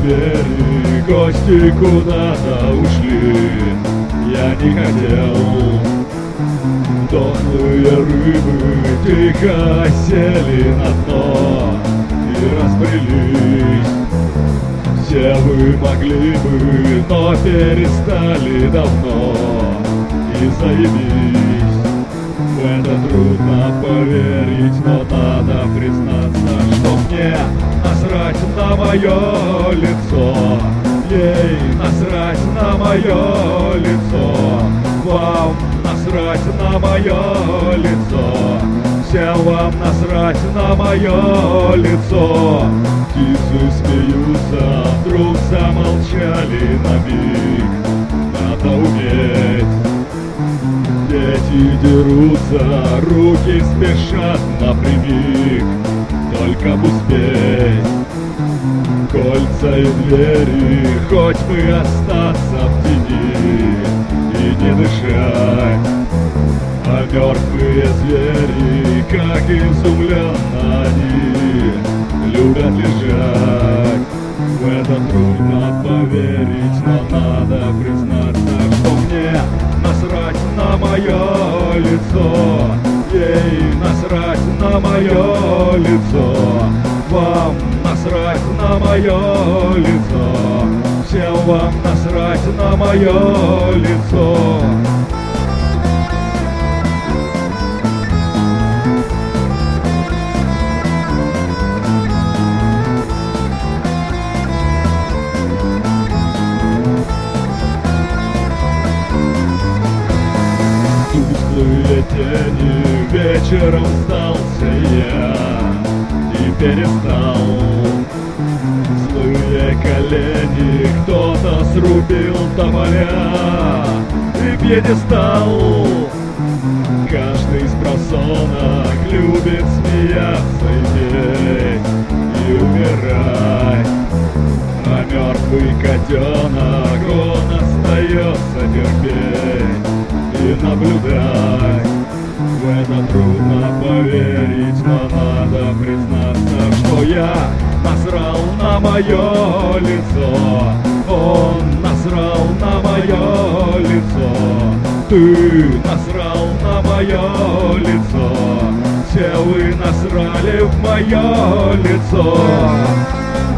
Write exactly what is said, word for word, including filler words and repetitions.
двери, гости куда-то ушли. Я не хотел. Дохлые рыбы тихо сели на дно и разбрелись. Все вы могли бы, но перестали давно и заебись. В это трудно поверить, но надо признаться, что мне насрать на мое лицо. Ей насрать на мое лицо. Вам насрать на мое лицо. Всем вам насрать на мое лицо. Птицы смеются, вдруг замолчали на миг. Надо уметь. Дети дерутся, руки спешат напрямик. Только б успеть. Кольца и двери, хоть бы остаться в тени и не дышать. А мертвые звери, как изумленно они, любят лежать. В это трудно поверить, но надо признаться, что мне насрать на мое лицо. Ей насрать на мое лицо. Вам насрать на мое лицо. Всем вам насрать на мое лицо. Тусклые тени, вечером сдался я и перестал. Злые колени, кто-то срубил тополя и пьедестал. Каждый из просонок любит смеяться и петь, и умирать. А мертвый котенок, он остается терпеть и наблюдать. В это трудно поверить, но надо признаться, что я насрал на мое лицо. Он насрал на мое лицо. Ты насрал на мое лицо. Все вы насрали в мое лицо.